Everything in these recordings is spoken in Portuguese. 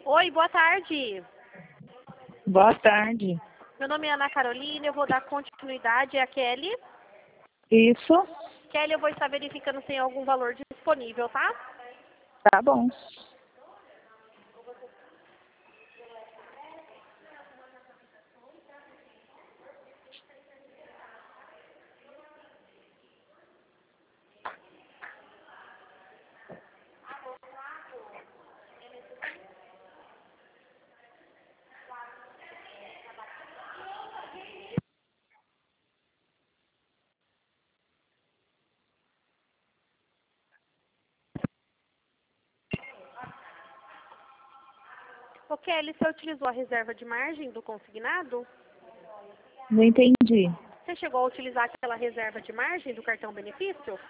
Oi, boa tarde. Boa tarde. Meu nome é Ana Carolina, eu vou dar continuidade à Kelly. Isso, Kelly, eu vou estar verificando se tem algum valor disponível, tá? tá bom. Ô, Kelly, você utilizou a reserva de margem do consignado? Não entendi. Você chegou a utilizar aquela reserva de margem do cartão benefício?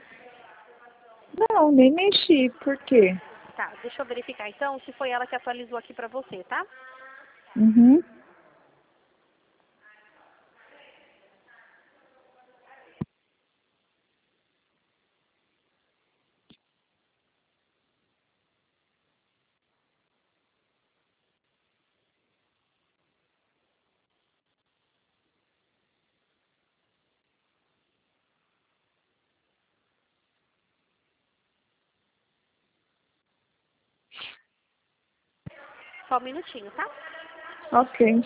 Não, nem mexi. Por quê? Tá, deixa eu verificar então se foi ela que atualizou aqui pra você, tá? Uhum. Só um minutinho, tá? Ok.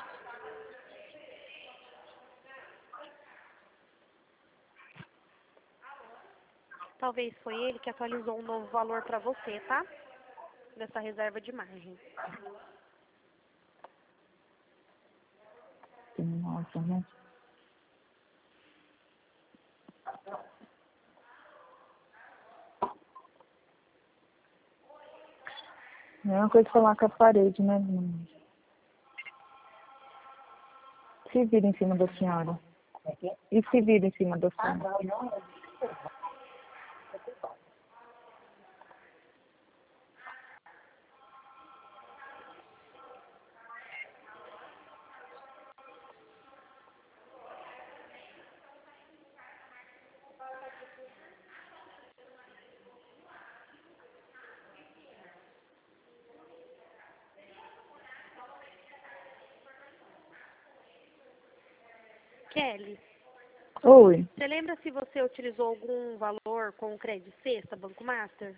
Talvez foi ele que atualizou um novo valor pra você, tá? Dessa reserva de margem. Nossa, né? É uma coisa falar com a parede, né? Se vira em cima da senhora. E se vira em cima da senhora. Kelly, Oi. você lembra se você utilizou algum valor com crédito sexta, Banco Master?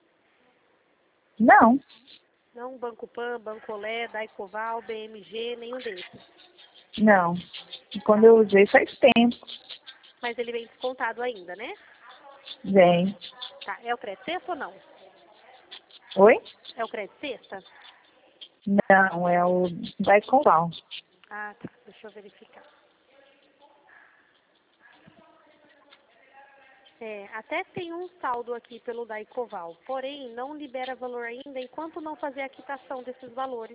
Não. Não, Banco Pan, Banco Olé, Daicoval, BMG, nenhum desses. Não. Quando eu usei faz tempo. Mas ele vem descontado ainda, né? Vem. Tá, é o crédito sexta ou não? Oi? É o crédito sexta? Não, é o Daicoval. Ah, tá, deixa eu verificar. Até tem um saldo aqui pelo Daicoval, porém não libera valor ainda enquanto não fazer a quitação desses valores.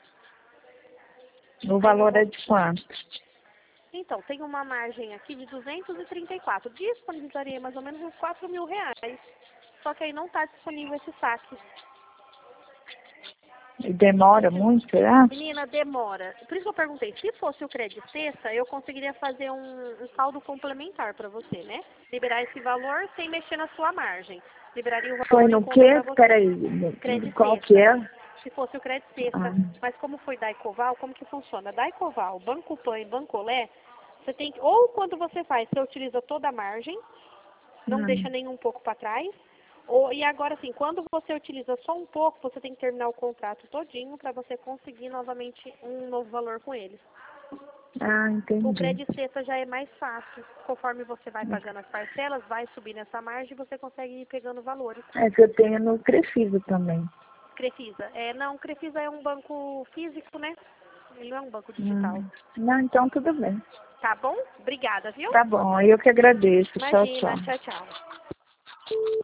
O valor é de quanto? Então, tem uma margem aqui de 234. Disponibilizaria mais ou menos uns 4 mil reais. Só que aí não está disponível esse saque. Demora muito, será? Menina, demora. Por isso que eu perguntei, se fosse o crédito sexta, eu conseguiria fazer um saldo complementar para você, né? Liberar esse valor sem mexer na sua margem. Liberaria o Foi valor em no conta quê? para você. Peraí, Crédito qual que sexta. é? Se fosse o crédito Ah, sexta. Mas como foi Daicoval, como que funciona? Daicoval, Banco Pan e Banco Olé, você tem que, ou quando você faz, você utiliza toda a margem, não deixa nenhum pouco para trás. E agora, assim, quando você utiliza só um pouco, você tem que terminar o contrato todinho para você conseguir novamente um novo valor com eles. O entendi. crédito sexta já é mais fácil. Conforme você vai pagando as parcelas, vai subir nessa margem e você consegue ir pegando valores. É que eu tenho no Crefisa também. Crefisa. Não, Crefisa é um banco físico, né? Ele não é um banco digital. Não, então tudo bem. Tá bom? Obrigada, viu? Tá bom, eu que agradeço. Tchau, tchau. Imagina. Tchau, tchau.